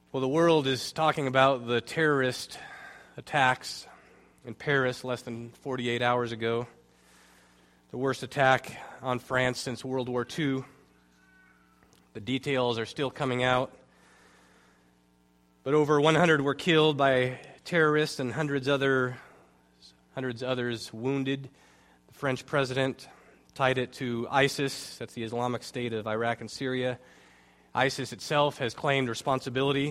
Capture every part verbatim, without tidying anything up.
Well, the world is talking about the terrorist attacks in Paris less than forty-eight hours ago. The worst attack on France since World War Two. The details are still coming out. But over one hundred were killed by terrorists and hundreds other hundreds others wounded. The French president tied it to ISIS, that's the Islamic State of Iraq and Syria. ISIS itself has claimed responsibility.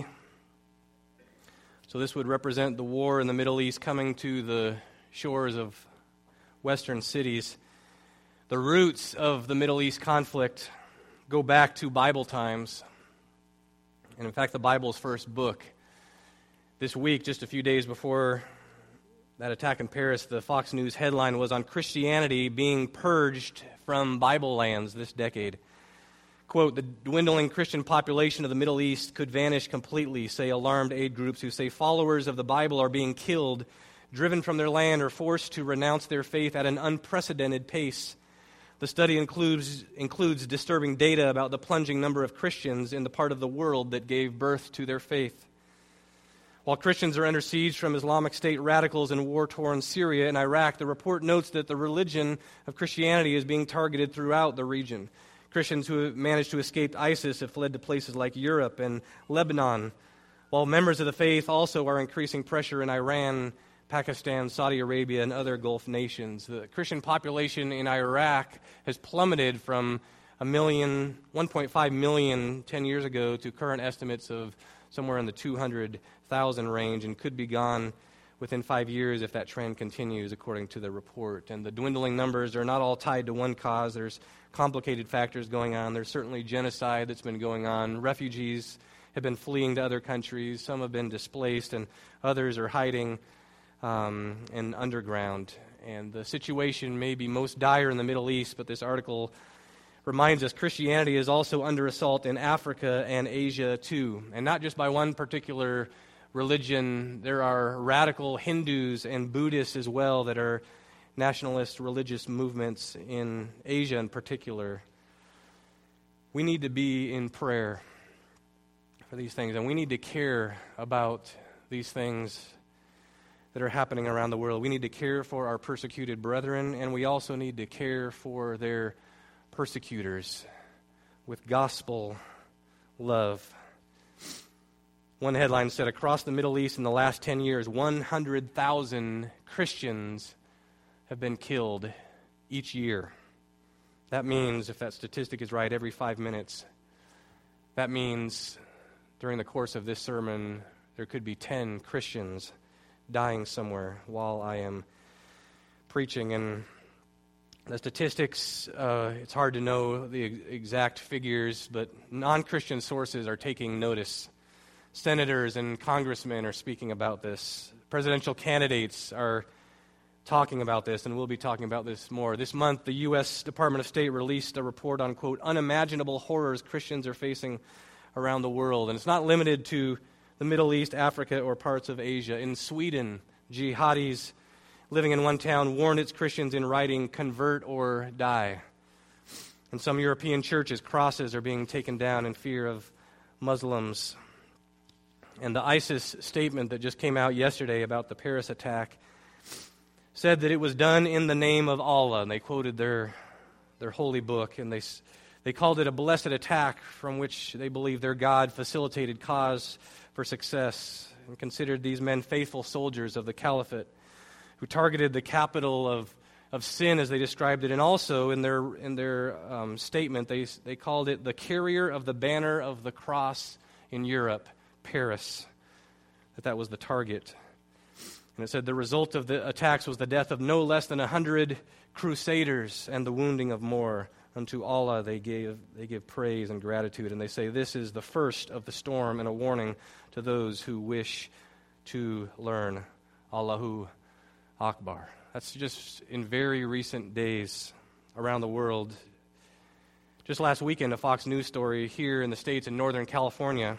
So this would represent the war in the Middle East coming to the shores of Western cities. The roots of the Middle East conflict go back to Bible times, and in fact the Bible's first book. This week, just a few days before that attack in Paris, the Fox News headline was on Christianity being purged from Bible lands this decade. Quote, the dwindling Christian population of the Middle East could vanish completely, say alarmed aid groups who say followers of the Bible are being killed, driven from their land, or forced to renounce their faith at an unprecedented pace. The study includes, includes disturbing data about the plunging number of Christians in the part of the world that gave birth to their faith. While Christians are under siege from Islamic State radicals in war-torn Syria and Iraq, the report notes that the religion of Christianity is being targeted throughout the region. Christians who have managed to escape ISIS have fled to places like Europe and Lebanon, while members of the faith also are increasing pressure in Iran, Pakistan, Saudi Arabia, and other Gulf nations. The Christian population in Iraq has plummeted from a million, one point five million ten years ago to current estimates of somewhere in the two hundred thousand range, and could be gone within five years if that trend continues, according to the report. And the dwindling numbers are not all tied to one cause. There's complicated factors going on. There's certainly genocide that's been going on. Refugees have been fleeing to other countries. Some have been displaced, and others are hiding um, in underground. And the situation may be most dire in the Middle East, but this article reminds us Christianity is also under assault in Africa and Asia too, and not just by one particular religion. There are radical Hindus and Buddhists as well that are nationalist religious movements in Asia in particular. We need to be in prayer for these things, and we need to care about these things that are happening around the world. We need to care for our persecuted brethren, and we also need to care for their persecutors with gospel love. One headline said, across the Middle East in the last ten years, one hundred thousand Christians have been killed each year. That means, if that statistic is right, every five minutes. That means during the course of this sermon, there could be ten Christians dying somewhere while I am preaching. And the statistics, uh, it's hard to know the exact figures, but non-Christian sources are taking notice. Senators and congressmen are speaking about this. Presidential candidates are talking about this, and we'll be talking about this more. This month, the U S Department of State released a report on, quote, unimaginable horrors Christians are facing around the world. And it's not limited to the Middle East, Africa, or parts of Asia. In Sweden, jihadis living in one town warned its Christians in writing, convert or die. In some European churches, crosses are being taken down in fear of Muslims. And the ISIS statement that just came out yesterday about the Paris attack said that it was done in the name of Allah, and they quoted their their holy book, and they they called it a blessed attack from which they believe their God facilitated cause for success, and considered these men faithful soldiers of the caliphate who targeted the capital of of sin, as they described it, and also in their in their um, statement they they called it the carrier of the banner of the cross in Europe, Paris. That that was the target. And it said the result of the attacks was the death of no less than a hundred crusaders and the wounding of more. Unto Allah they gave they give praise and gratitude. And they say this is the first of the storm and a warning to those who wish to learn. Allahu Akbar. That's just in very recent days around the world. Just last weekend, a Fox News story here in the States in Northern California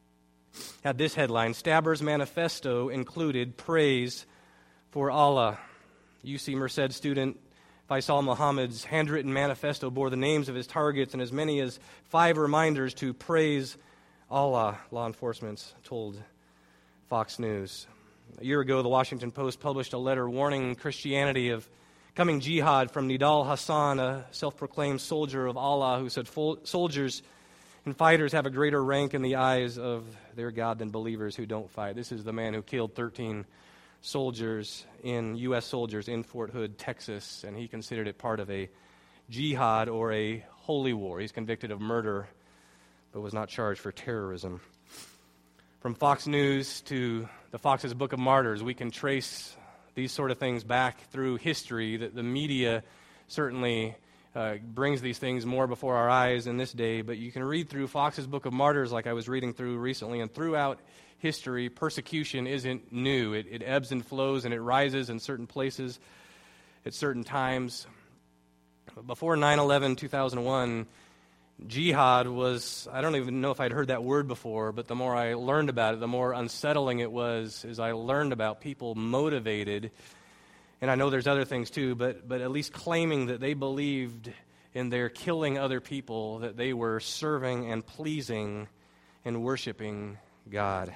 had this headline, Stabber's Manifesto included praise for Allah. U C Merced student Faisal Muhammad's handwritten manifesto bore the names of his targets and as many as five reminders to praise Allah, law enforcement told Fox News. A year ago, the Washington Post published a letter warning Christianity of coming jihad from Nidal Hassan, a self-proclaimed soldier of Allah, who said soldiers and fighters have a greater rank in the eyes of their God than believers who don't fight. This is the man who killed thirteen soldiers, in U S soldiers in Fort Hood, Texas, and he considered it part of a jihad or a holy war. He's convicted of murder, but was not charged for terrorism. From Fox News to the Fox's Book of Martyrs, we can trace these sort of things back through history. That the media certainly uh, brings these things more before our eyes in this day, but you can read through Fox's Book of Martyrs like I was reading through recently, and throughout history, persecution isn't new. It, it ebbs and flows, and it rises in certain places at certain times. Before nine eleven, two thousand one, jihad was, I don't even know if I'd heard that word before, but the more I learned about it, the more unsettling it was as I learned about people motivated, and I know there's other things too, but, but at least claiming that they believed in their killing other people, that they were serving and pleasing and worshiping God.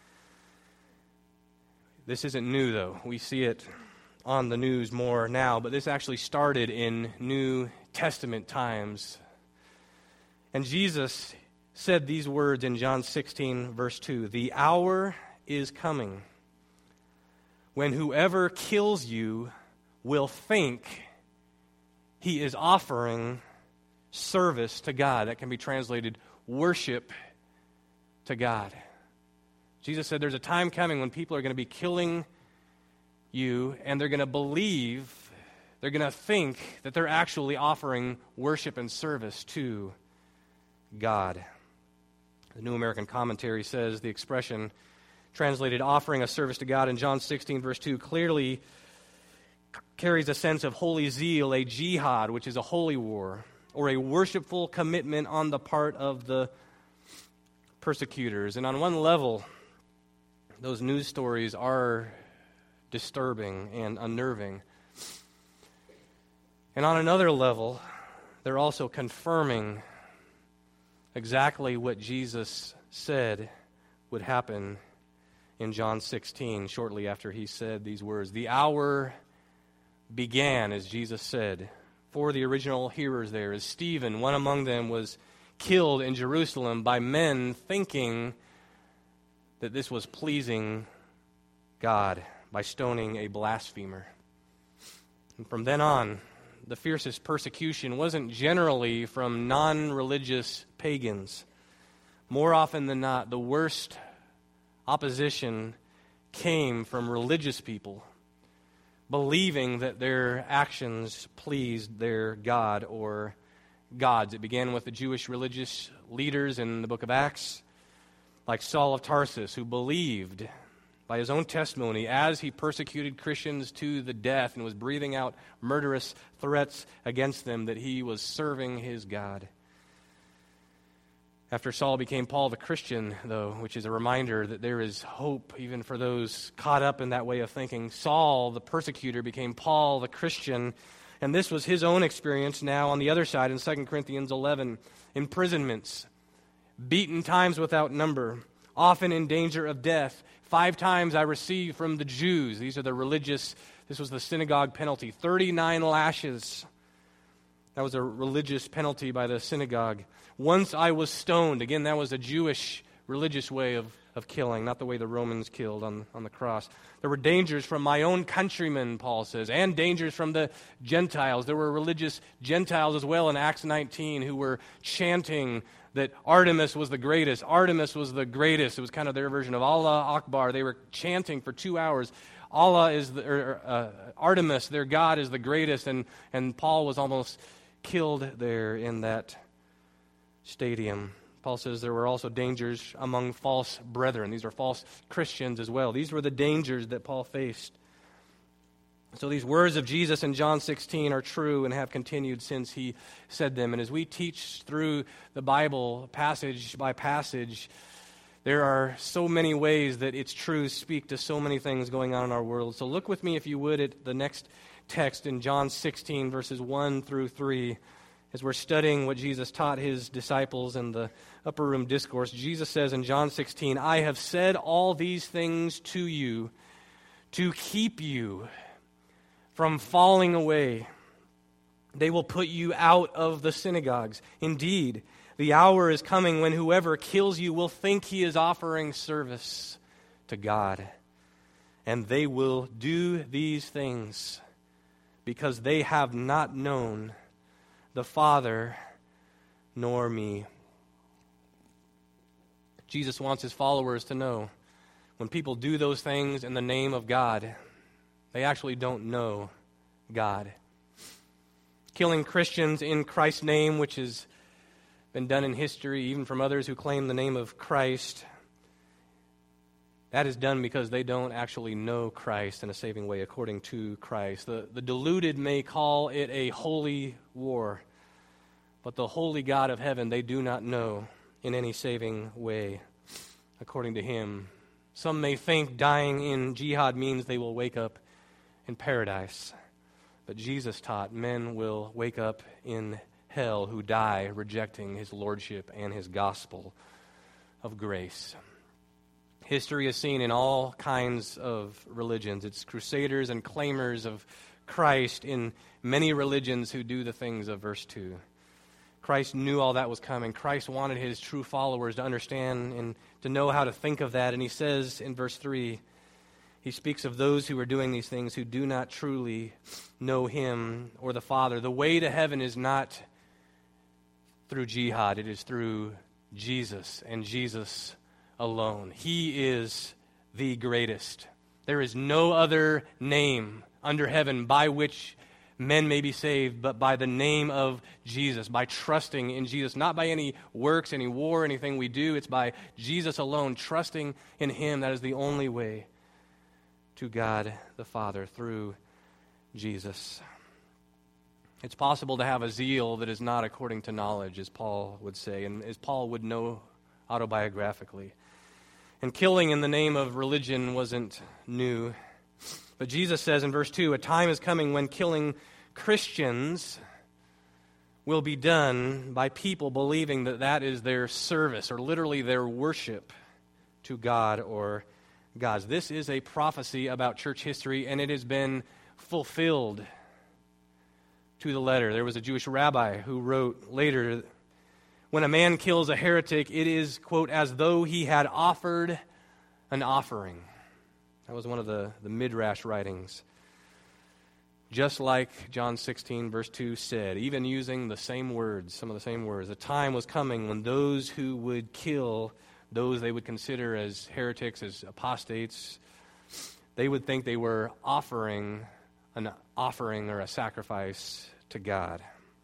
This isn't new, though. We see it on the news more now, but this actually started in New Testament times. And Jesus said these words in John sixteen, verse two, "The hour is coming when whoever kills you will think he is offering service to God." That can be translated worship to God. Jesus said there's a time coming when people are going to be killing you, and they're going to believe, they're going to think that they're actually offering worship and service to God. The New American Commentary says the expression translated offering a service to God in John sixteen, verse two, clearly carries a sense of holy zeal, a jihad, which is a holy war, or a worshipful commitment on the part of the persecutors. And on one level, those news stories are disturbing and unnerving. And on another level, they're also confirming exactly what Jesus said would happen in John sixteen, shortly after he said these words. The hour began, as Jesus said, for the original hearers there, as Stephen, one among them, was killed in Jerusalem by men thinking that this was pleasing God by stoning a blasphemer. And from then on, the fiercest persecution wasn't generally from non-religious pagans. More often than not, the worst opposition came from religious people, believing that their actions pleased their God or gods. It began with the Jewish religious leaders in the book of Acts, like Saul of Tarsus, who believed by his own testimony as he persecuted Christians to the death and was breathing out murderous threats against them that he was serving his God. After Saul became Paul the Christian, though, which is a reminder that there is hope even for those caught up in that way of thinking, Saul the persecutor became Paul the Christian, and this was his own experience now on the other side in Second Corinthians eleven. Imprisonments, beaten times without number, often in danger of death. Five times I received from the Jews, these are the religious, this was the synagogue penalty, thirty-nine lashes. That was a religious penalty by the synagogue. Once I was stoned. Again, that was a Jewish religious way of, of killing, not the way the Romans killed on, on the cross. There were dangers from my own countrymen, Paul says, and dangers from the Gentiles. There were religious Gentiles as well in Acts nineteen who were chanting that Artemis was the greatest. Artemis was the greatest. It was kind of their version of Allah Akbar. They were chanting for two hours. Allah is the, or, uh, Artemis, their God, is the greatest. And, and Paul was almost killed there in that stadium. Paul says there were also dangers among false brethren. These are false Christians as well. These were the dangers that Paul faced. So these words of Jesus in John sixteen are true and have continued since he said them. And as we teach through the Bible passage by passage, there are so many ways that its truths speak to so many things going on in our world. So look with me, if you would, at the next text in John sixteen, verses one through three. As we're studying what Jesus taught his disciples in the upper room discourse, Jesus says in John sixteen, I have said all these things to you to keep you from falling away. They will put you out of the synagogues. Indeed, the hour is coming when whoever kills you will think he is offering service to God. And they will do these things because they have not known the Father nor me. Jesus wants his followers to know when people do those things in the name of God, they actually don't know God. Killing Christians in Christ's name, which has been done in history, even from others who claim the name of Christ, that is done because they don't actually know Christ in a saving way according to Christ. The, the deluded may call it a holy war, but the holy God of heaven they do not know in any saving way according to him. Some may think dying in jihad means they will wake up in paradise. But Jesus taught men will wake up in hell who die rejecting his lordship and his gospel of grace. History is seen in all kinds of religions. It's crusaders and claimers of Christ in many religions who do the things of verse two. Christ knew all that was coming. Christ wanted his true followers to understand and to know how to think of that. And he says in verse three, he speaks of those who are doing these things who do not truly know him or the Father. The way to heaven is not through jihad. It is through Jesus and Jesus alone. He is the greatest. There is no other name under heaven by which men may be saved, but by the name of Jesus, by trusting in Jesus, not by any works, any war, anything we do. It's by Jesus alone, trusting in him. That is the only way to God the Father, through Jesus. It's possible to have a zeal that is not according to knowledge, as Paul would say, and as Paul would know autobiographically. And killing in the name of religion wasn't new. But Jesus says in verse two, a time is coming when killing Christians will be done by people believing that that is their service, or literally their worship to God or gods. This is a prophecy about church history, and it has been fulfilled to the letter. There was a Jewish rabbi who wrote later, when a man kills a heretic, it is, quote, as though he had offered an offering. That was one of the, the Midrash writings. Just like John sixteen, verse two said, even using the same words, some of the same words, a time was coming when those who would kill those they would consider as heretics, as apostates, they would think they were offering an offering or a sacrifice to God.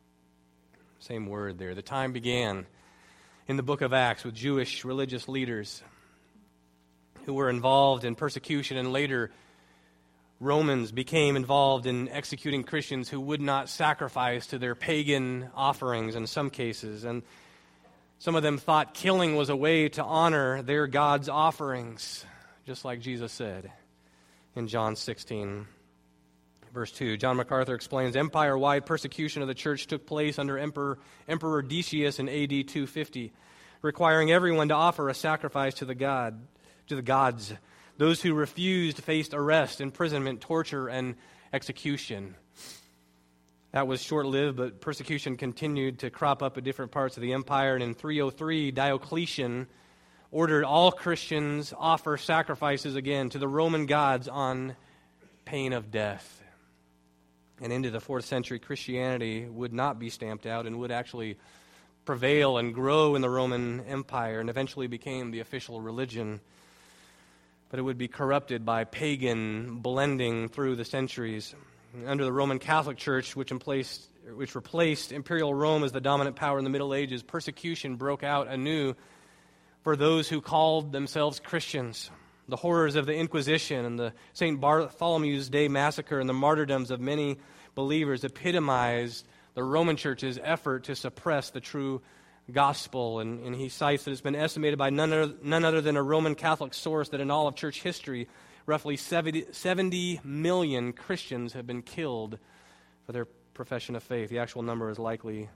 Same word there. The time began in the book of Acts with Jewish religious leaders who were involved in persecution, and later Romans became involved in executing Christians who would not sacrifice to their pagan offerings in some cases. And some of them thought killing was a way to honor their God's offerings, just like Jesus said in John sixteen, verse two. John MacArthur explains, empire-wide persecution of the church took place under Emperor, Emperor Decius in A D two fifty, requiring everyone to offer a sacrifice to the God, to the gods. Those who refused faced arrest, imprisonment, torture, and execution. That was short-lived, but persecution continued to crop up at different parts of the empire. And in three oh three, Diocletian ordered all Christians offer sacrifices again to the Roman gods on pain of death. And into the fourth century, Christianity would not be stamped out and would actually prevail and grow in the Roman Empire and eventually became the official religion. But it would be corrupted by pagan blending through the centuries. Under the Roman Catholic Church, which, emplaced, which replaced imperial Rome as the dominant power in the Middle Ages, persecution broke out anew for those who called themselves Christians. The horrors of the Inquisition and the Saint Bartholomew's Day massacre and the martyrdoms of many believers epitomized the Roman Church's effort to suppress the true gospel. And, and he cites that it's been estimated by none other, none other than a Roman Catholic source that in all of church history, roughly seventy million Christians have been killed for their profession of faith. The actual number is likely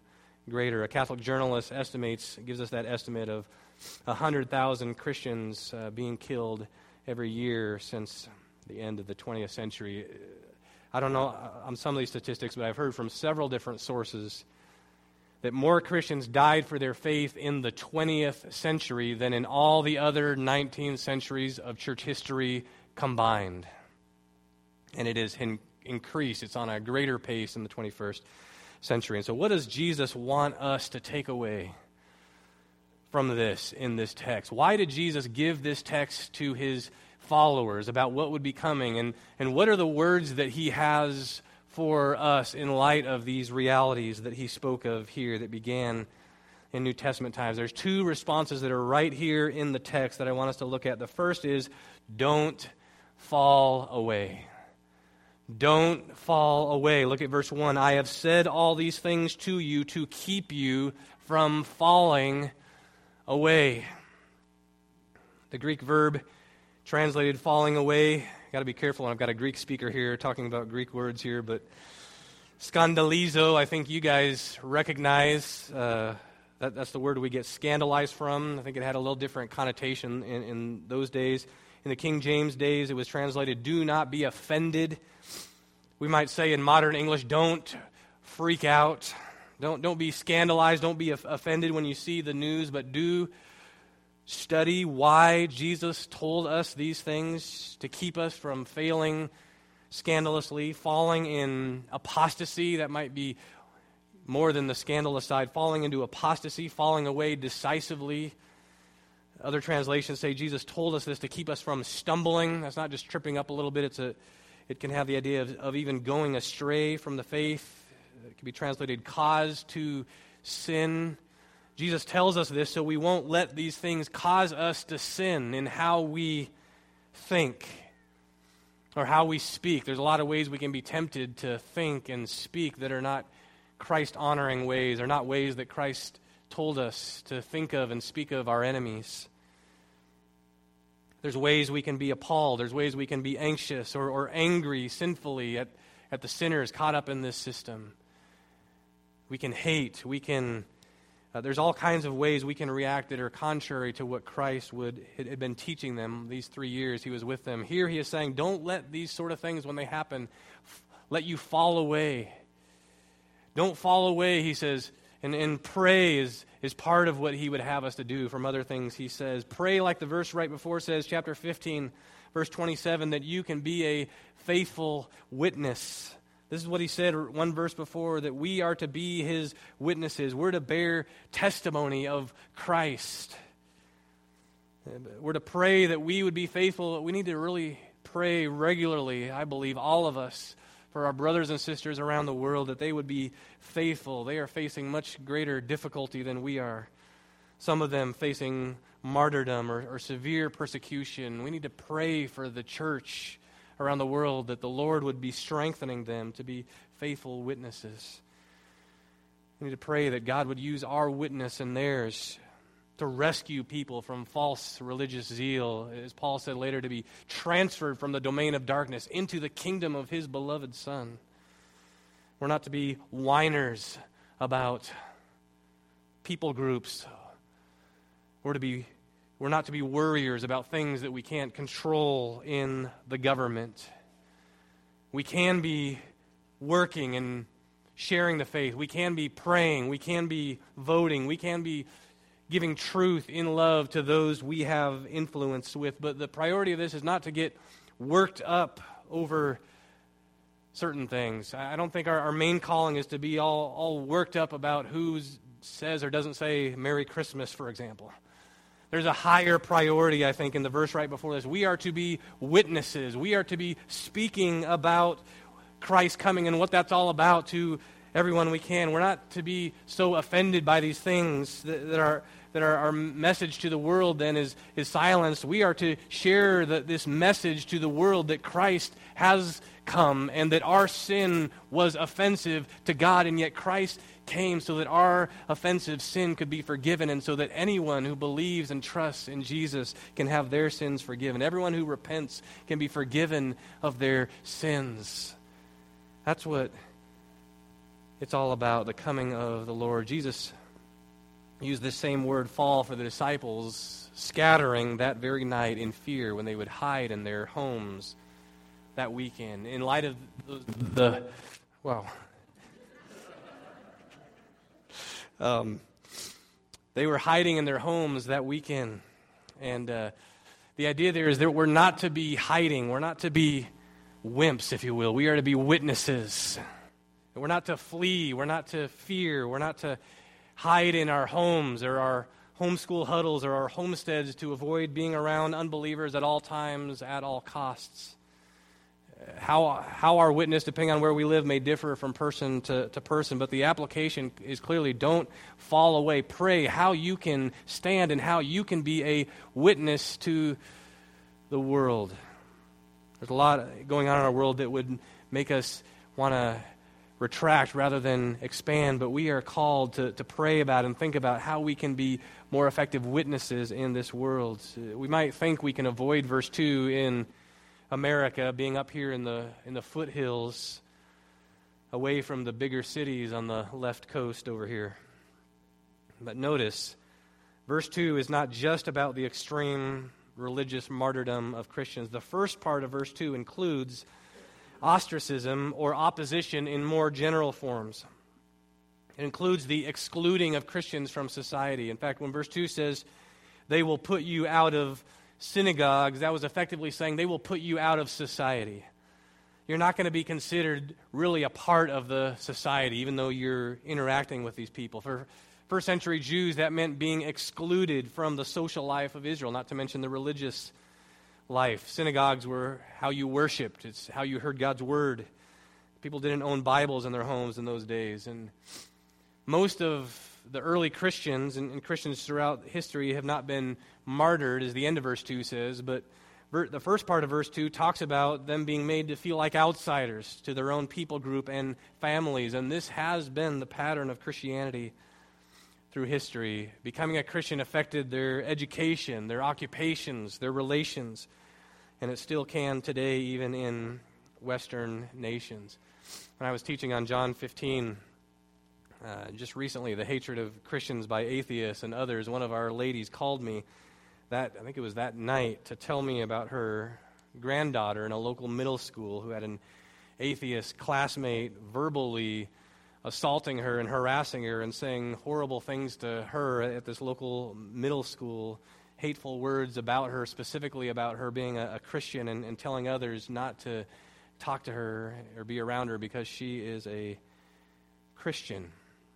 greater. A Catholic journalist estimates, gives us that estimate of one hundred thousand Christians uh, being killed every year since the end of the twentieth century. I don't know on some of these statistics, but I've heard from several different sources that more Christians died for their faith in the twentieth century than in all the other nineteen centuries of church history combined. And it is in, increased. It's on a greater pace in the twenty-first century. And so what does Jesus want us to take away from this in this text? Why did Jesus give this text to his followers about what would be coming? And, and what are the words that he has for us in light of these realities that he spoke of here that began in New Testament times? There's two responses that are right here in the text that I want us to look at. The first is, don't fall away. Don't fall away. Look at verse one. I have said all these things to you to keep you from falling away. The Greek verb translated falling away, got to be careful. I've got a Greek speaker here talking about Greek words here, but scandalizo, I think you guys recognize. Uh, that, that's the word we get scandalized from. I think it had a little different connotation in, in those days. In the King James days, it was translated, do not be offended. We might say in modern English, don't freak out. Don't, don't be scandalized. Don't be offended when you see the news, but do study why Jesus told us these things to keep us from failing scandalously, falling in apostasy. That might be more than the scandalous side. Falling into apostasy, falling away decisively. Other translations say Jesus told us this to keep us from stumbling. That's not just tripping up a little bit. It's a, it can have the idea of, of even going astray from the faith. It can be translated cause to sin. Jesus tells us this so we won't let these things cause us to sin in how we think or how we speak. There's a lot of ways we can be tempted to think and speak that are not Christ-honoring ways, or not ways that Christ told us to think of and speak of our enemies. There's ways we can be appalled. There's ways we can be anxious or, or angry sinfully at, at the sinners caught up in this system. We can hate. We can... Uh, there's all kinds of ways we can react that are contrary to what Christ would had, had been teaching them these three years he was with them. Here he is saying, don't let these sort of things, when they happen, f- let you fall away. Don't fall away, he says. And, and pray is, is part of what he would have us to do. From other things he says, pray like the verse right before says, chapter fifteen, verse twenty-seven, that you can be a faithful witness. This is what he said one verse before, that we are to be his witnesses. We're to bear testimony of Christ. We're to pray that we would be faithful. We need to really pray regularly, I believe, all of us, for our brothers and sisters around the world, that they would be faithful. They are facing much greater difficulty than we are. Some of them facing martyrdom or, or severe persecution. We need to pray for the church around the world, that the Lord would be strengthening them to be faithful witnesses. We need to pray that God would use our witness and theirs to rescue people from false religious zeal, as Paul said later, to be transferred from the domain of darkness into the kingdom of his beloved Son. We're not to be whiners about people groups. We're to be We're not to be worriers about things that we can't control in the government. We can be working and sharing the faith. We can be praying. We can be voting. We can be giving truth in love to those we have influence with. But the priority of this is not to get worked up over certain things. I don't think our, our main calling is to be all, all worked up about who says or doesn't say Merry Christmas, for example. There's a higher priority, I think, in the verse right before this. We are to be witnesses. We are to be speaking about Christ coming and what that's all about to everyone we can. We're not to be so offended by these things that, that are that our, our message to the world then is, is silenced. We are to share the, this message to the world that Christ has come and that our sin was offensive to God, and yet Christ came so that our offensive sin could be forgiven, and so that anyone who believes and trusts in Jesus can have their sins forgiven. Everyone who repents can be forgiven of their sins. That's what It's all about the coming of the Lord. Jesus used this same word, fall, for the disciples, scattering that very night in fear when they would hide in their homes that weekend. In light of the, the well, um, they were hiding in their homes that weekend. And uh, the idea there is that we're not to be hiding. We're not to be wimps, if you will. We are to be witnesses. We're not to flee. We're not to fear. We're not to hide in our homes or our homeschool huddles or our homesteads to avoid being around unbelievers at all times, at all costs. How how our witness, depending on where we live, may differ from person to, to person, but the application is clearly don't fall away. Pray how you can stand and how you can be a witness to the world. There's a lot going on in our world that would make us want to retract rather than expand, but we are called to, to pray about and think about how we can be more effective witnesses in this world. We might think we can avoid verse two in America, being up here in the in the foothills, away from the bigger cities on the left coast over here. But notice, verse two is not just about the extreme religious martyrdom of Christians. The first part of verse two includes ostracism or opposition in more general forms. It includes the excluding of Christians from society. In fact, when verse two says, they will put you out of synagogues, that was effectively saying they will put you out of society. You're not going to be considered really a part of the society, even though you're interacting with these people. For first century Jews, that meant being excluded from the social life of Israel, not to mention the religious life. Synagogues were how you worshiped. It's how you heard God's word. People didn't own Bibles in their homes in those days. And most of the early Christians and, and Christians throughout history have not been martyred, as the end of verse two says, but ver- the first part of verse two talks about them being made to feel like outsiders to their own people group and families. And this has been the pattern of Christianity through history. Becoming a Christian affected their education, their occupations, their relations, and it still can today, even in Western nations. When I was teaching on John fifteen, uh, just recently, the hatred of Christians by atheists and others, one of our ladies called me that, I think it was that night, to tell me about her granddaughter in a local middle school who had an atheist classmate verbally assaulting her and harassing her and saying horrible things to her at this local middle school, hateful words about her, specifically about her being a, a Christian, and, and telling others not to talk to her or be around her because she is a Christian.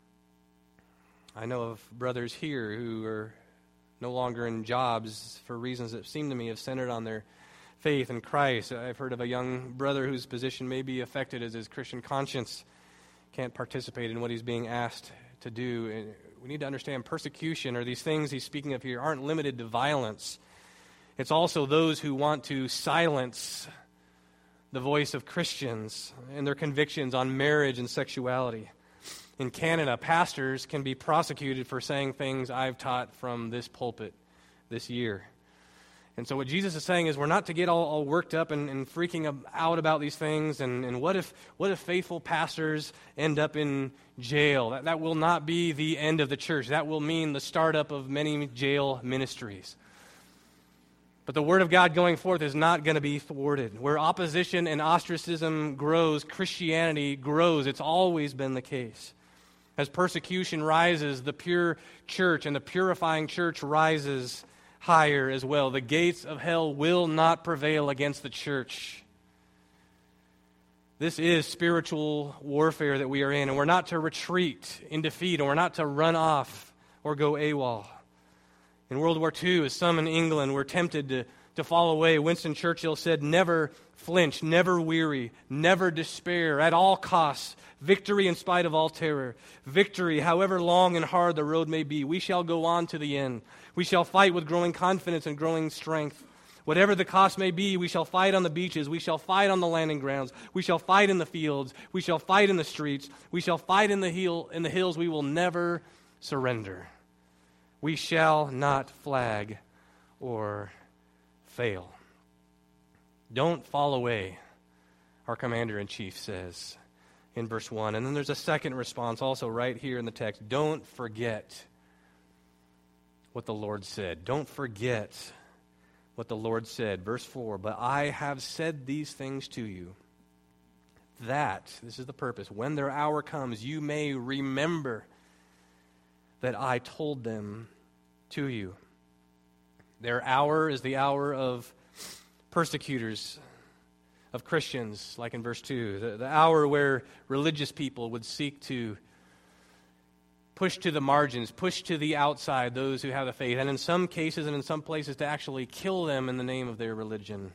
I know of brothers here who are no longer in jobs for reasons that seem to me have centered on their faith in Christ. I've heard of a young brother whose position may be affected as his Christian conscience can't participate in what he's being asked to do. And we need to understand persecution, or these things he's speaking of here, aren't limited to violence. It's also those who want to silence the voice of Christians and their convictions on marriage and sexuality. In Canada, pastors can be prosecuted for saying things I've taught from this pulpit this year. And so what Jesus is saying is we're not to get all, all worked up and, and freaking out about these things. And, and what if what if faithful pastors end up in jail? That, that will not be the end of the church. That will mean the startup of many jail ministries. But the word of God going forth is not going to be thwarted. Where opposition and ostracism grows, Christianity grows. It's always been the case. As persecution rises, the pure church and the purifying church rises higher as well. The gates of hell will not prevail against the church. This is spiritual warfare that we are in, and we're not to retreat in defeat, and we're not to run off or go AWOL. In World War Two, as some in England were tempted to, to fall away, Winston Churchill said, never flinch, never weary, never despair, at all costs, victory in spite of all terror, victory however long and hard the road may be. We shall go on to the end. We shall fight with growing confidence and growing strength. Whatever the cost may be, we shall fight on the beaches. We shall fight on the landing grounds. We shall fight in the fields. We shall fight in the streets. We shall fight in the hill, in the hills. We will never surrender. We shall not flag or fail. Don't fall away, our commander-in-chief says in verse one. And then there's a second response also right here in the text. Don't forget what the Lord said. Don't forget what the Lord said. Verse four, but I have said these things to you, that, this is the purpose, when their hour comes, you may remember that I told them to you. Their hour is the hour of persecutors of Christians, like in verse two. The, the hour where religious people would seek to push to the margins, push to the outside those who have the faith, and in some cases and in some places to actually kill them in the name of their religion.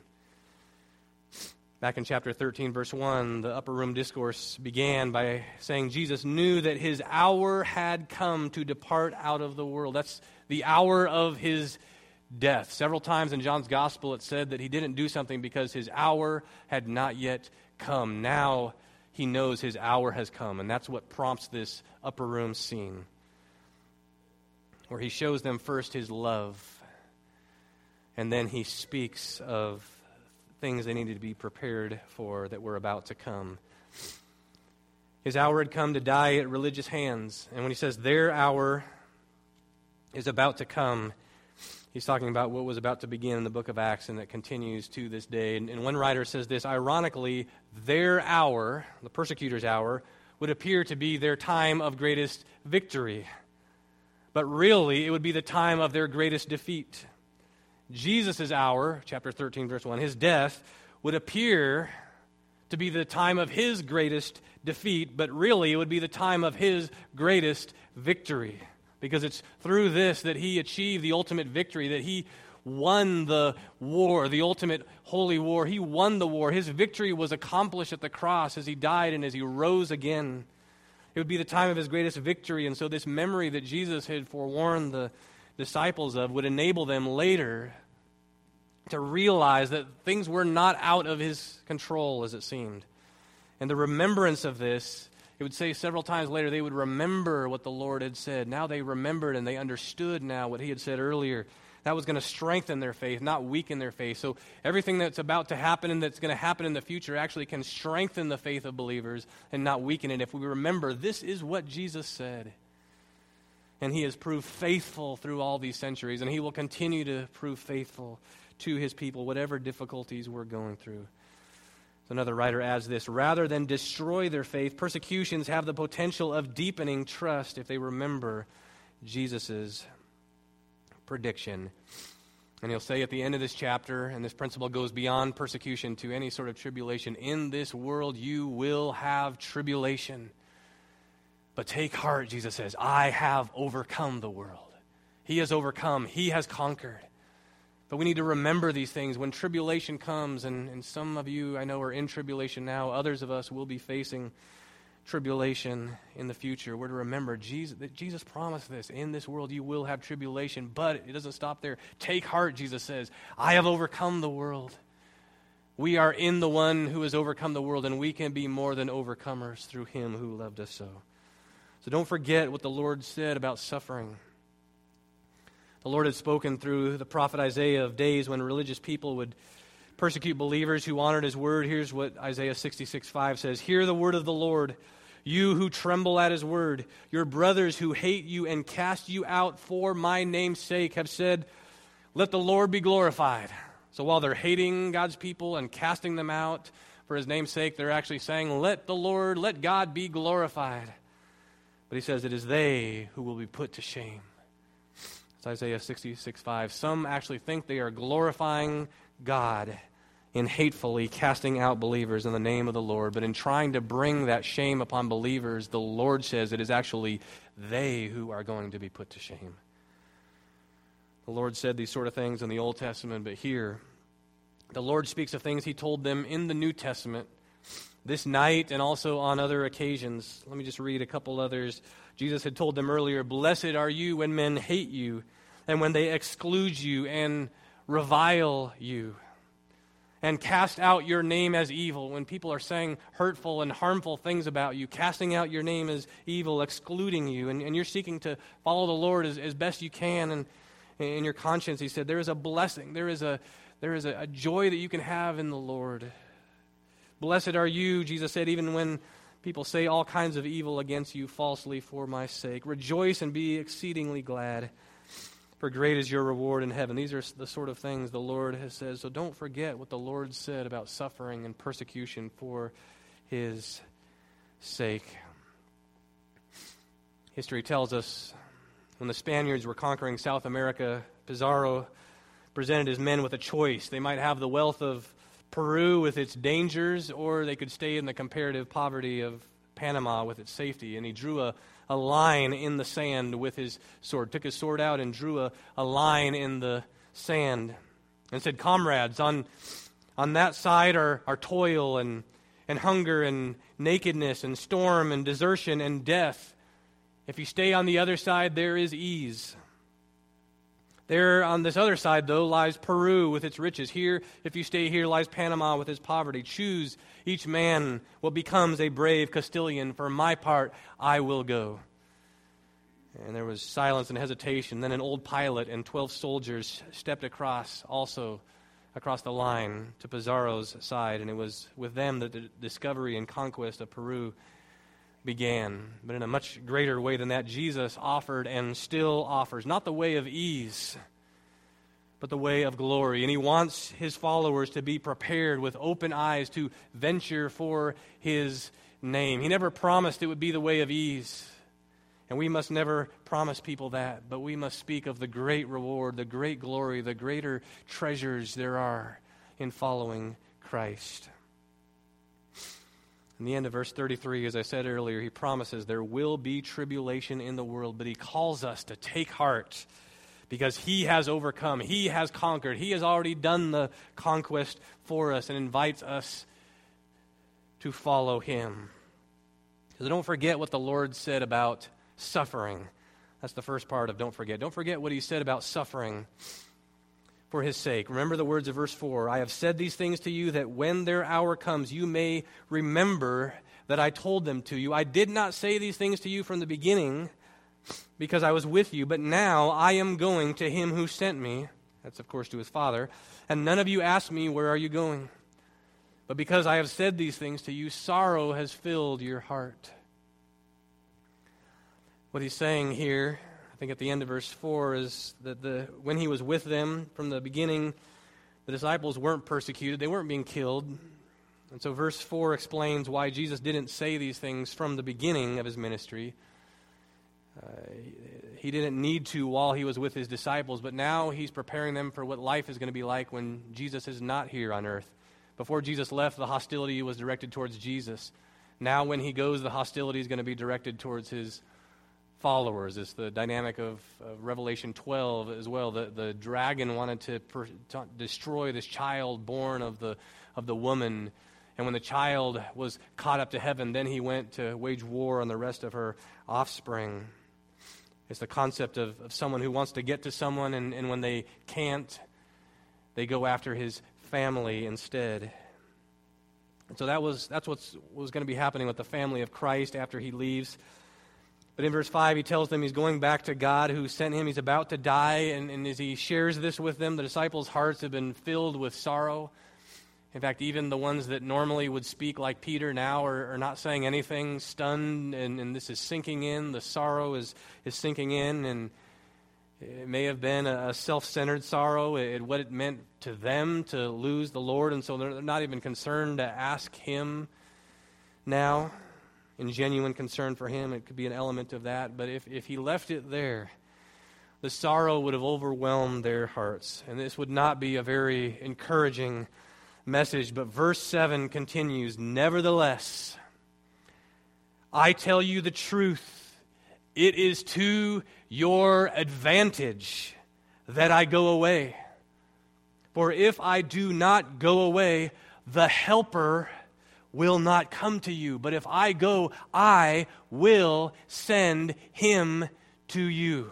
Back in chapter thirteen, verse one, the upper room discourse began by saying Jesus knew that his hour had come to depart out of the world. That's the hour of his death. Several times in John's gospel it said that he didn't do something because his hour had not yet come. Now he knows his hour has come, and that's what prompts this upper room scene, where he shows them first his love, and then he speaks of things they needed to be prepared for that were about to come. His hour had come to die at religious hands, and when he says their hour is about to come, he's talking about what was about to begin in the book of Acts and that continues to this day. And, and one writer says this, ironically, their hour, the persecutor's hour, would appear to be their time of greatest victory. But really, it would be the time of their greatest defeat. Jesus' hour, chapter thirteen, verse one, his death, would appear to be the time of his greatest defeat, but really it would be the time of his greatest victory. Because it's through this that he achieved the ultimate victory, that he won the war, the ultimate holy war. He won the war. His victory was accomplished at the cross as he died and as he rose again. It would be the time of his greatest victory, and so this memory that Jesus had forewarned the disciples of would enable them later to realize that things were not out of his control, as it seemed. And the remembrance of this, it would say several times later, they would remember what the Lord had said. Now they remembered and they understood now what he had said earlier. That was going to strengthen their faith, not weaken their faith. So everything that's about to happen and that's going to happen in the future actually can strengthen the faith of believers and not weaken it. If we remember, this is what Jesus said. And he has proved faithful through all these centuries, and he will continue to prove faithful to his people, whatever difficulties we're going through. Another writer adds this, rather than destroy their faith, persecutions have the potential of deepening trust if they remember Jesus' prediction. And he'll say at the end of this chapter, and this principle goes beyond persecution to any sort of tribulation, in this world you will have tribulation. But take heart, Jesus says, I have overcome the world. He has overcome. He has conquered. But we need to remember these things when tribulation comes, and, and some of you I know are in tribulation now. Others of us will be facing tribulation in the future. We're to remember Jesus, that Jesus promised this. In this world you will have tribulation, but it doesn't stop there. Take heart, Jesus says. I have overcome the world. We are in the one who has overcome the world, and we can be more than overcomers through him who loved us so. So don't forget what the Lord said about suffering. The Lord had spoken through the prophet Isaiah of days when religious people would persecute believers who honored his word. Here's what Isaiah sixty-six five says, hear the word of the Lord, you who tremble at his word. Your brothers who hate you and cast you out for my name's sake have said, let the Lord be glorified. So while they're hating God's people and casting them out for his name's sake, they're actually saying, let the Lord, let God be glorified. But he says it is they who will be put to shame. It's Isaiah sixty-six five. Some actually think they are glorifying God in hatefully casting out believers in the name of the Lord. But in trying to bring that shame upon believers, the Lord says it is actually they who are going to be put to shame. The Lord said these sort of things in the Old Testament, but here, the Lord speaks of things he told them in the New Testament this night and also on other occasions. Let me just read a couple others. Jesus had told them earlier, blessed are you when men hate you and when they exclude you and revile you and cast out your name as evil. When people are saying hurtful and harmful things about you, casting out your name as evil, excluding you, and, and you're seeking to follow the Lord as, as best you can and in your conscience, he said, there is a blessing, there is a there is a, a joy that you can have in the Lord. Blessed are you, Jesus said, even when People say all kinds of evil against you falsely for my sake. Rejoice and be exceedingly glad, for great is your reward in heaven. These are the sort of things the Lord has said. So don't forget what the Lord said about suffering and persecution for his sake. History tells us when the Spaniards were conquering South America, Pizarro presented his men with a choice. They might have the wealth of Peru with its dangers, or they could stay in the comparative poverty of Panama with its safety. And he drew a, a line in the sand with his sword, took his sword out and drew a, a line in the sand and said, comrades, on on that side are, are toil and, and hunger and nakedness and storm and desertion and death. If you stay on the other side, there is ease. There on this other side, though, lies Peru with its riches. Here, if you stay here, lies Panama with its poverty. Choose each man what becomes a brave Castilian. For my part, I will go. And there was silence and hesitation. Then an old pilot and twelve soldiers stepped across, also across the line to Pizarro's side. And it was with them that the discovery and conquest of Peru began. But in a much greater way than that, Jesus offered and still offers, not the way of ease, but the way of glory. And he wants his followers to be prepared with open eyes to venture for his name. He never promised it would be the way of ease. And we must never promise people that, but we must speak of the great reward, the great glory, the greater treasures there are in following Christ. In the end of verse thirty-three, as I said earlier, he promises there will be tribulation in the world, but he calls us to take heart because he has overcome, he has conquered, he has already done the conquest for us and invites us to follow him. So don't forget what the Lord said about suffering. That's the first part of don't forget. Don't forget what he said about suffering for his sake. Remember the words of verse four. I have said these things to you that when their hour comes, you may remember that I told them to you. I did not say these things to you from the beginning because I was with you, but now I am going to him who sent me. That's, of course, to his Father. And none of you asked me, where are you going? But because I have said these things to you, sorrow has filled your heart. What he's saying here, I think at the end of verse four, is that the when he was with them from the beginning, the disciples weren't persecuted. They weren't being killed. And so verse four explains why Jesus didn't say these things from the beginning of his ministry. Uh, he didn't need to while he was with his disciples, but now he's preparing them for what life is going to be like when Jesus is not here on earth. Before Jesus left, the hostility was directed towards Jesus. Now when he goes, the hostility is going to be directed towards his followers. It's the dynamic of, of Revelation twelve as well. The, the dragon wanted to, per, to destroy this child born of the of the woman. And when the child was caught up to heaven, then he went to wage war on the rest of her offspring. It's the concept of, of someone who wants to get to someone, and, and when they can't, they go after his family instead. And so that was that's what's, what was going to be happening with the family of Christ after he leaves. But in verse five, he tells them he's going back to God who sent him. He's about to die, and, and as he shares this with them, the disciples' hearts have been filled with sorrow. In fact, even the ones that normally would speak like Peter now are, are not saying anything, stunned, and, and this is sinking in. The sorrow is, is sinking in, and it may have been a, a self-centered sorrow at what it meant to them to lose the Lord, and so they're not even concerned to ask him now. In genuine concern for him, it could be an element of that. But if, if he left it there, the sorrow would have overwhelmed their hearts. And this would not be a very encouraging message. But verse seven continues, nevertheless, I tell you the truth. It is to your advantage that I go away. For if I do not go away, the Helper will not come to you. But if I go, I will send him to you.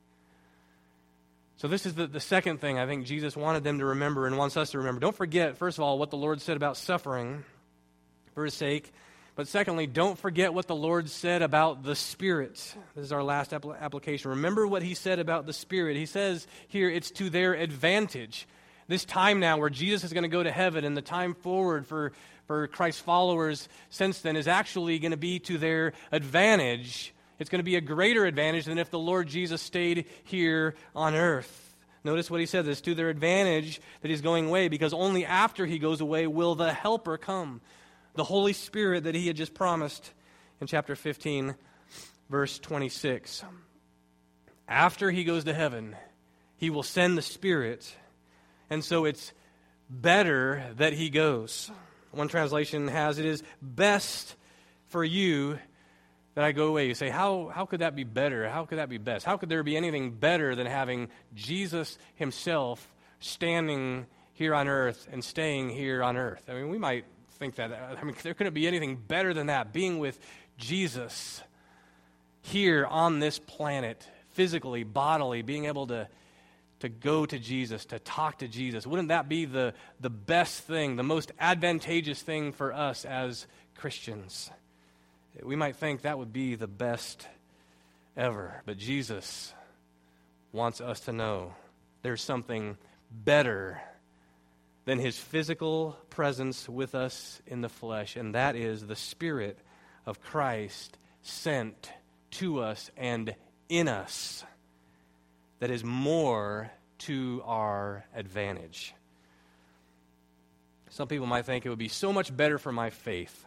So this is the, the second thing I think Jesus wanted them to remember and wants us to remember. Don't forget, first of all, what the Lord said about suffering for his sake. But secondly, don't forget what the Lord said about the Spirit. This is our last apl- application. Remember what he said about the Spirit. He says here, it's to their advantage This time now where Jesus is going to go to heaven, and the time forward for, for Christ's followers since then is actually going to be to their advantage. It's going to be a greater advantage than if the Lord Jesus stayed here on earth. Notice what he said, it's to their advantage that he's going away, because only after he goes away will the Helper come, the Holy Spirit that he had just promised in chapter fifteen, verse twenty-six. After he goes to heaven, he will send the Spirit. And so it's better that he goes. One translation has, it is best for you that I go away. You say, how, how could that be better? How could that be best? How could there be anything better than having Jesus himself standing here on earth and staying here on earth? I mean, we might think that. I mean, there couldn't be anything better than that, being with Jesus here on this planet, physically, bodily, being able to to go to Jesus, to talk to Jesus. Wouldn't that be the, the best thing, the most advantageous thing for us as Christians? We might think that would be the best ever, but Jesus wants us to know there's something better than his physical presence with us in the flesh, and that is the Spirit of Christ sent to us and in us, that is more to our advantage. Some people might think it would be so much better for my faith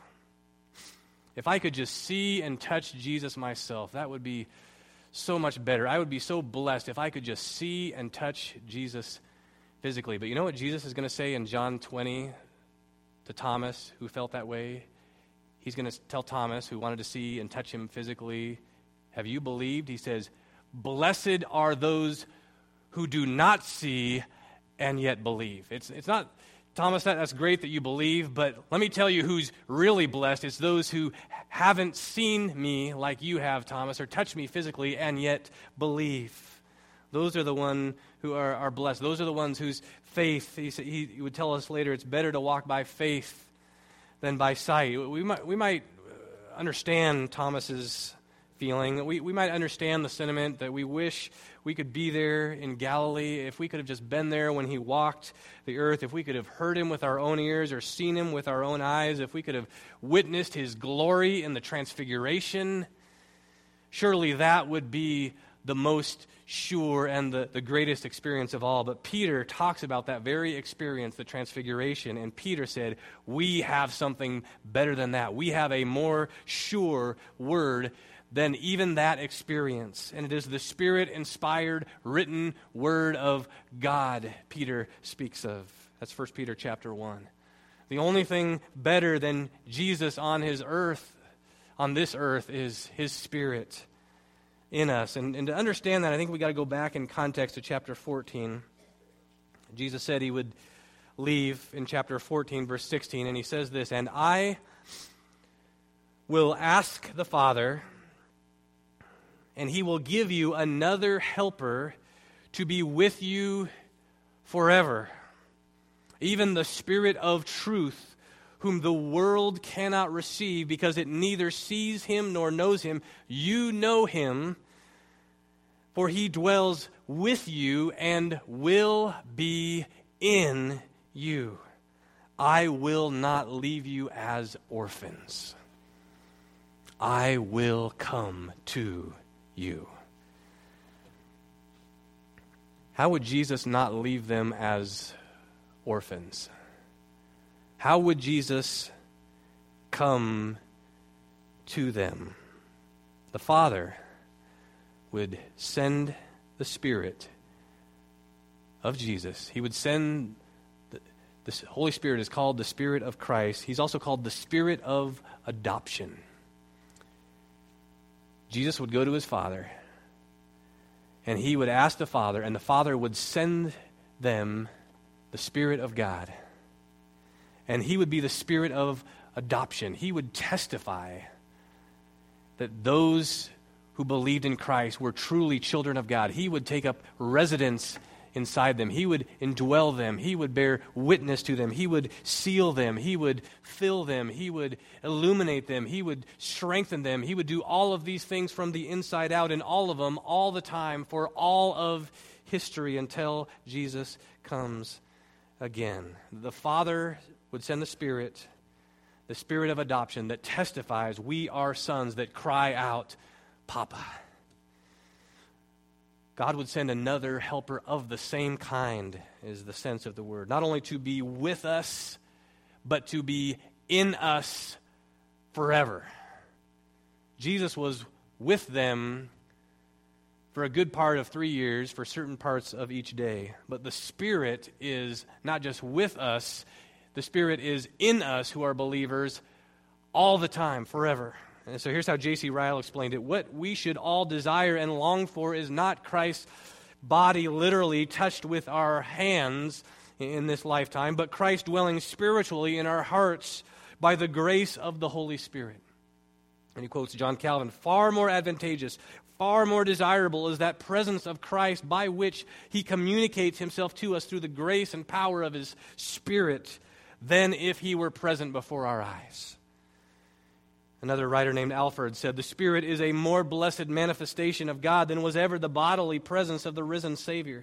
if I could just see and touch Jesus myself. That would be so much better. I would be so blessed if I could just see and touch Jesus physically. But you know what Jesus is going to say in John twenty to Thomas, who felt that way? He's going to tell Thomas, who wanted to see and touch him physically, have you believed? He says, blessed are those who do not see and yet believe. It's it's not, Thomas, that, that's great that you believe, but let me tell you who's really blessed. It's those who haven't seen me like you have, Thomas, or touched me physically and yet believe. Those are the ones who are, are blessed. Those are the ones whose faith, he, he would tell us later, it's better to walk by faith than by sight. We might, we might understand Thomas's feeling. We, we might understand the sentiment that we wish we could be there in Galilee, if we could have just been there when he walked the earth, if we could have heard him with our own ears or seen him with our own eyes, if we could have witnessed his glory in the transfiguration. Surely that would be the most sure and the, the greatest experience of all. But Peter talks about that very experience, the transfiguration, and Peter said, we have something better than that. We have a more sure word than even that experience. And it is the Spirit-inspired, written Word of God Peter speaks of. That's First Peter chapter one. The only thing better than Jesus on his earth, on this earth, is his Spirit in us. And, and to understand that, I think we got to go back in context to chapter fourteen. Jesus said he would leave in chapter fourteen, verse sixteen, and he says this, and I will ask the Father, and he will give you another helper to be with you forever, even the Spirit of truth, whom the world cannot receive because it neither sees him nor knows him. You know him, for he dwells with you and will be in you. I will not leave you as orphans. I will come to you. How would Jesus not leave them as orphans? How would Jesus come to them? The Father would send the Spirit of Jesus. He would send, the, the Holy Spirit is called the Spirit of Christ. He's also called the Spirit of adoption. Jesus would go to his Father, and he would ask the Father, and the Father would send them the Spirit of God. And he would be the Spirit of adoption. He would testify that those who believed in Christ were truly children of God. He would take up residence inside them. He would indwell them. He would bear witness to them. He would seal them. He would fill them. He would illuminate them. He would strengthen them. He would do all of these things from the inside out, and all of them, all the time, for all of history until Jesus comes again. The Father would send the Spirit, the Spirit of adoption that testifies we are sons, that cry out, Papa. God would send another helper of the same kind, is the sense of the word. Not only to be with us, but to be in us forever. Jesus was with them for a good part of three years, for certain parts of each day. But the Spirit is not just with us, the Spirit is in us who are believers all the time, forever. And so here's how J C Ryle explained it. What we should all desire and long for is not Christ's body literally touched with our hands in this lifetime, but Christ dwelling spiritually in our hearts by the grace of the Holy Spirit. And he quotes John Calvin, far more advantageous, far more desirable is that presence of Christ by which he communicates himself to us through the grace and power of his Spirit than if he were present before our eyes. Another writer named Alford said, the Spirit is a more blessed manifestation of God than was ever the bodily presence of the risen Savior.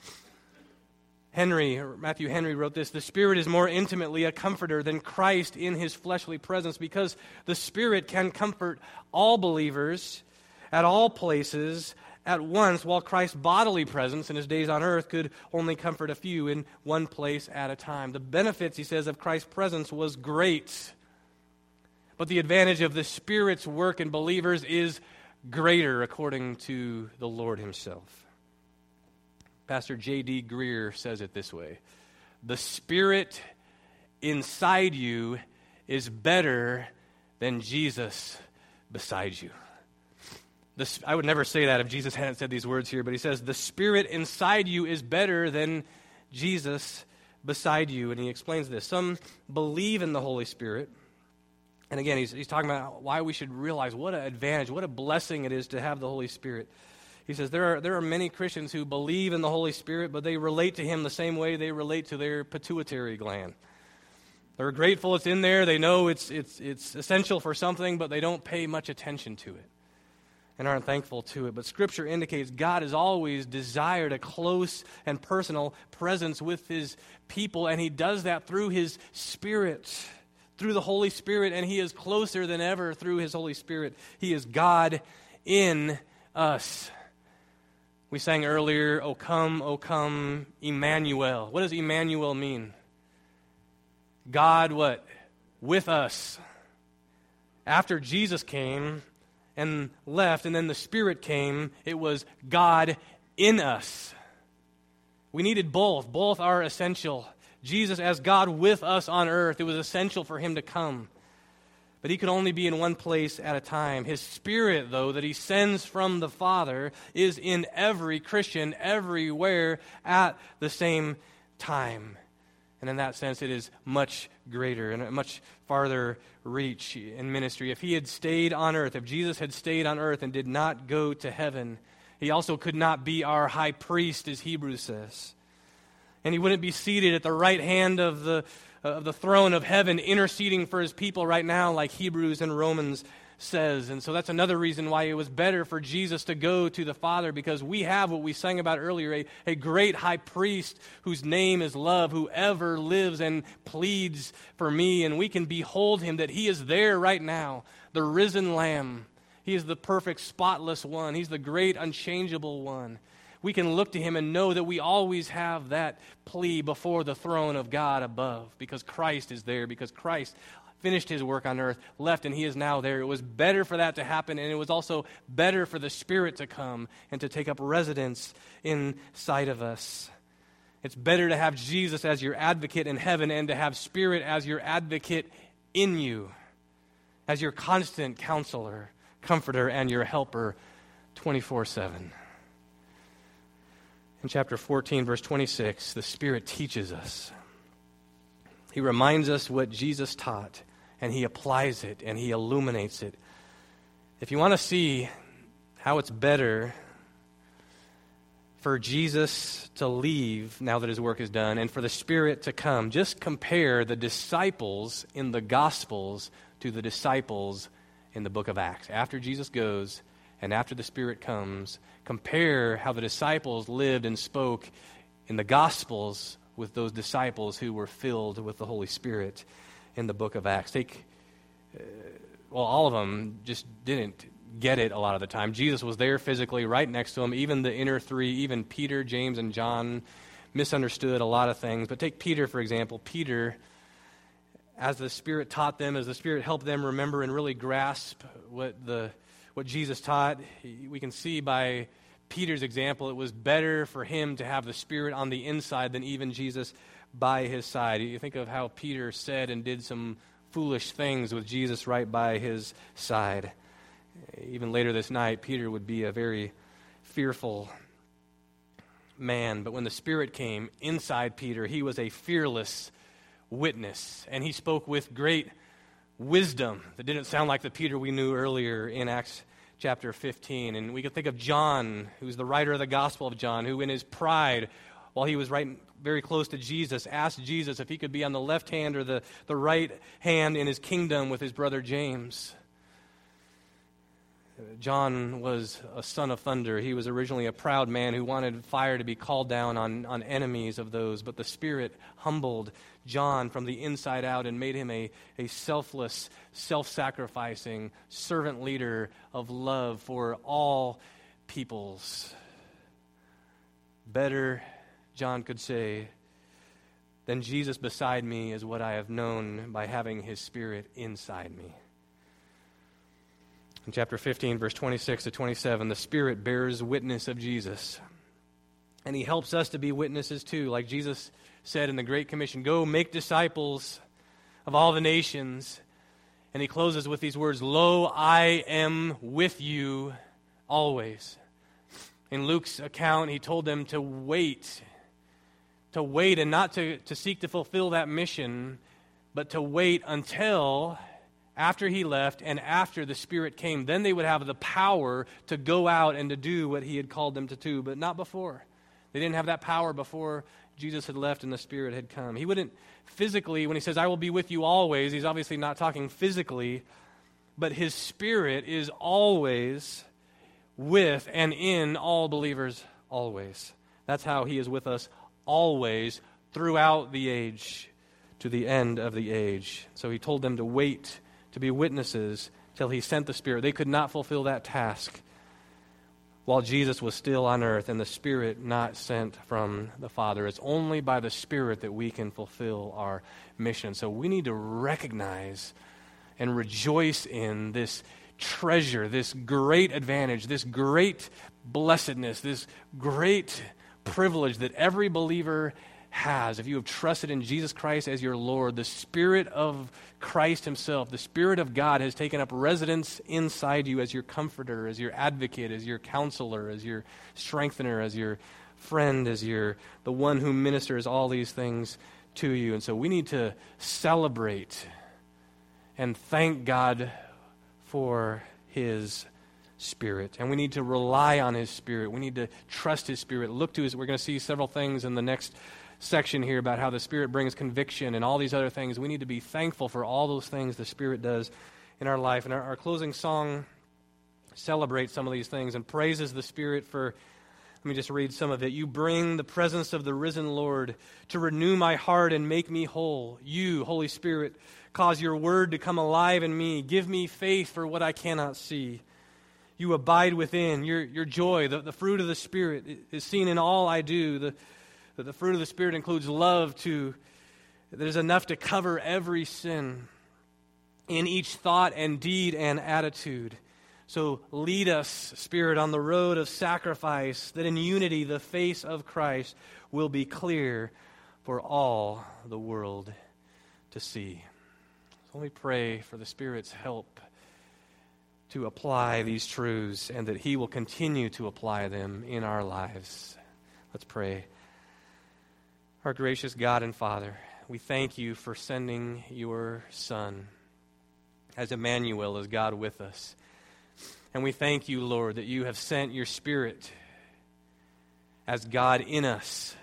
Henry, or Matthew Henry wrote this, the Spirit is more intimately a comforter than Christ in his fleshly presence because the Spirit can comfort all believers at all places at once, while Christ's bodily presence in his days on earth could only comfort a few in one place at a time. The benefits, he says, of Christ's presence was great. But the advantage of the Spirit's work in believers is greater, according to the Lord himself. Pastor J D Greer says it this way, the Spirit inside you is better than Jesus beside you. This, I would never say that if Jesus hadn't said these words here, but he says, the Spirit inside you is better than Jesus beside you. And he explains this. Some believe in the Holy Spirit. And again, he's, he's talking about why we should realize what an advantage, what a blessing it is to have the Holy Spirit. He says there are there are many Christians who believe in the Holy Spirit, but they relate to him the same way they relate to their pituitary gland. They're grateful it's in there. They know it's it's it's essential for something, but they don't pay much attention to it and aren't thankful to it. But Scripture indicates God has always desired a close and personal presence with his people, and he does that through his Spirit, through the Holy Spirit, and he is closer than ever through his Holy Spirit. He is God in us. We sang earlier, O come, O come, Emmanuel. What does Emmanuel mean? God, what? With us. After Jesus came and left, and then the Spirit came, it was God in us. We needed both. Both are essential. Jesus as God with us on earth, it was essential for him to come. But he could only be in one place at a time. His Spirit, though, that he sends from the Father, is in every Christian, everywhere, at the same time. And in that sense, it is much greater and a much farther reach in ministry. If he had stayed on earth, if Jesus had stayed on earth and did not go to heaven, he also could not be our high priest, as Hebrews says. And he wouldn't be seated at the right hand of the of the throne of heaven, interceding for his people right now, like Hebrews and Romans says. And so that's another reason why it was better for Jesus to go to the Father, because we have what we sang about earlier, a, a great high priest whose name is love, who ever lives and pleads for me. And we can behold him, that he is there right now, the risen Lamb. He is the perfect, spotless one. He's the great, unchangeable one. We can look to him and know that we always have that plea before the throne of God above, because Christ is there, because Christ finished his work on earth, left, and he is now there. It was better for that to happen, and it was also better for the Spirit to come and to take up residence inside of us. It's better to have Jesus as your advocate in heaven and to have Spirit as your advocate in you, as your constant counselor, comforter, and your helper twenty-four seven. In chapter fourteen, verse twenty-six, the Spirit teaches us. He reminds us what Jesus taught, and he applies it, and he illuminates it. If you want to see how it's better for Jesus to leave now that his work is done and for the Spirit to come, just compare the disciples in the Gospels to the disciples in the book of Acts. After Jesus goes and after the Spirit comes, compare how the disciples lived and spoke in the Gospels with those disciples who were filled with the Holy Spirit in the book of Acts. Take, uh, well, all of them just didn't get it a lot of the time. Jesus was there physically right next to them. Even the inner three, even Peter, James, and John misunderstood a lot of things. But take Peter, for example. Peter, as the Spirit taught them, as the Spirit helped them remember and really grasp what the what Jesus taught, we can see by Peter's example, it was better for him to have the Spirit on the inside than even Jesus by his side. You think of how Peter said and did some foolish things with Jesus right by his side. Even later this night, Peter would be a very fearful man. But when the Spirit came inside Peter, he was a fearless witness. And he spoke with great wisdom that didn't sound like the Peter we knew earlier in Acts chapter fifteen. And we could think of John, who's the writer of the Gospel of John, who in his pride, while he was right very close to Jesus, asked Jesus if he could be on the left hand or the, the right hand in his kingdom with his brother James. John was a son of thunder. He was originally a proud man who wanted fire to be called down on, on enemies of those. But the Spirit humbled John from the inside out and made him a, a selfless, self-sacrificing servant leader of love for all peoples. Better, John could say, than Jesus beside me is what I have known by having his Spirit inside me. In chapter fifteen, verse twenty-six to twenty-seven, the Spirit bears witness of Jesus. And he helps us to be witnesses too. Like Jesus said in the Great Commission, go make disciples of all the nations. And he closes with these words, lo, I am with you always. In Luke's account, he told them to wait. To wait and not to, to seek to fulfill that mission, but to wait until after he left and after the Spirit came. Then they would have the power to go out and to do what he had called them to do, but not before. They didn't have that power before Jesus had left and the Spirit had come. He wouldn't physically, when he says, I will be with you always, he's obviously not talking physically, but his Spirit is always with and in all believers always. That's how he is with us always throughout the age to the end of the age. So he told them to wait to be witnesses till he sent the Spirit. They could not fulfill that task while Jesus was still on earth and the Spirit not sent from the Father. It's only by the Spirit that we can fulfill our mission. So we need to recognize and rejoice in this treasure, this great advantage, this great blessedness, this great privilege that every believer has. If you have trusted in Jesus Christ as your Lord, the Spirit of Christ himself, the Spirit of God has taken up residence inside you as your comforter, as your advocate, as your counselor, as your strengthener, as your friend, as your the one who ministers all these things to you. And so we need to celebrate and thank God for his Spirit. And we need to rely on his Spirit. We need to trust his Spirit. Look to his, we're going to see several things in the next section here about how the Spirit brings conviction and all these other things. We need to be thankful for all those things the Spirit does in our life. And our, our closing song celebrates some of these things and praises the Spirit for, let me just read some of it. You bring the presence of the risen Lord to renew my heart and make me whole. You, Holy Spirit, cause your word to come alive in me. Give me faith for what I cannot see. You abide within. Your, your joy, the, the fruit of the Spirit, is seen in all I do. The That the fruit of the Spirit includes love to, there's enough to cover every sin in each thought and deed and attitude. So lead us, Spirit, on the road of sacrifice, that in unity the face of Christ will be clear for all the world to see. So let me pray for the Spirit's help to apply these truths and that he will continue to apply them in our lives. Let's pray. Our gracious God and Father, we thank you for sending your Son as Emmanuel, as God with us. And we thank you, Lord, that you have sent your Spirit as God in us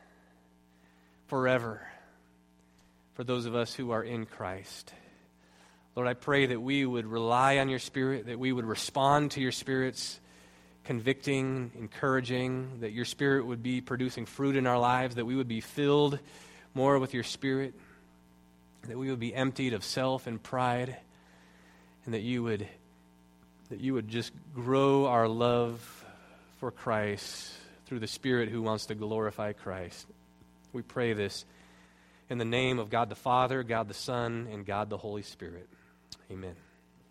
forever for those of us who are in Christ. Lord, I pray that we would rely on your Spirit, that we would respond to your Spirit's convicting, encouraging, that your Spirit would be producing fruit in our lives, that we would be filled more with your Spirit, that we would be emptied of self and pride, and that you would that you would just grow our love for Christ through the Spirit who wants to glorify Christ. We pray this in the name of God the Father, God the Son, and God the Holy Spirit. Amen.